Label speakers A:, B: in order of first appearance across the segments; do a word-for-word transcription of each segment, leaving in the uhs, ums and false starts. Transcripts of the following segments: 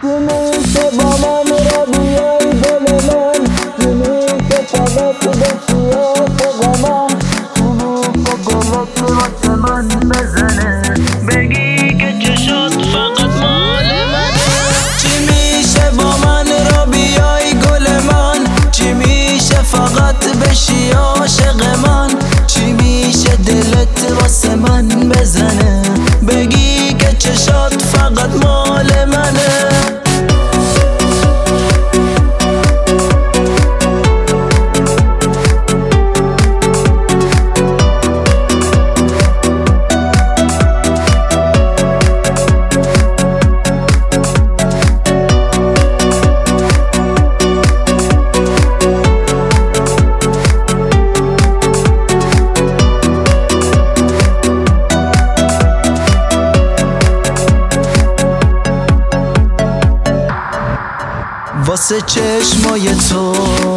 A: میشه با من را بیای دل من، میشه فقط بشی عاشق من، میشه دلت واسه من بزنه بگی که چشات فقط مال منه. چی میشه با من را بیای گل من، چی میشه فقط بشی عاشق من، چی میشه دلت واسه من بزنه بگی که چشات فقط مال منه. واسه چشمای تو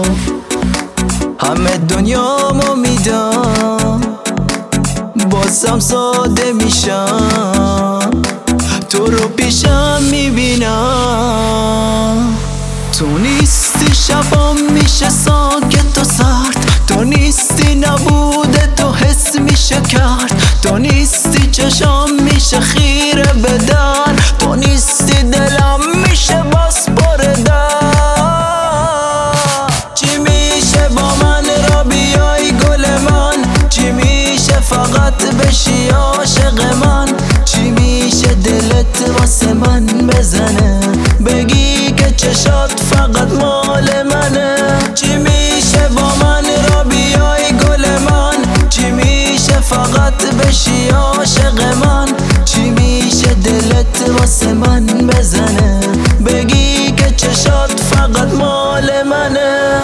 A: همه دنیامو میدم، بازم ساده میشم تو رو پیشم میبینم. تو نیستی شبام میشه ساکت و سرد، تو نیستی نبوده تو حس میشه کرد، تو نیستی چشام میشه خیره بدن، تو نیستی دلم میشه باز پر در. چی میشه با من را بیای گل من، چی میشه فقط بشی عاشق من، چی میشه دلت واسه من بزنه بگی که چشات فقط مال منه. چی میشه با من را بیای گل من، چی میشه فقط بشی عاشق من، چی میشه دلت واسه من بزنه بگی که چشات فقط مال منه.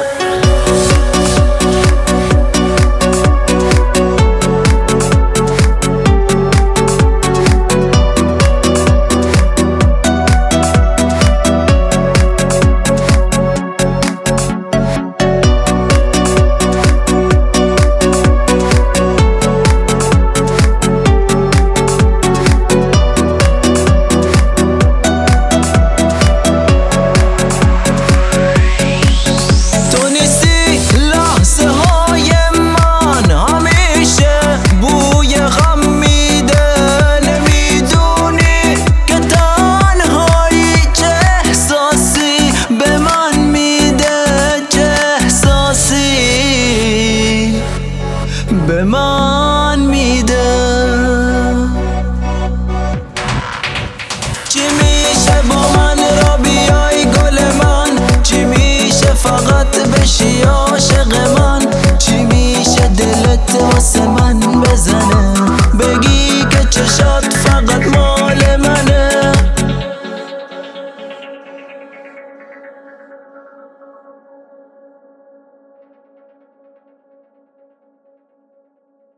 A: به من میده. چی میشه با من را بیای گل من، چی میشه فقط بشی عاشق من، چی میشه دلت واسه من بزنه بگی که چشات فقط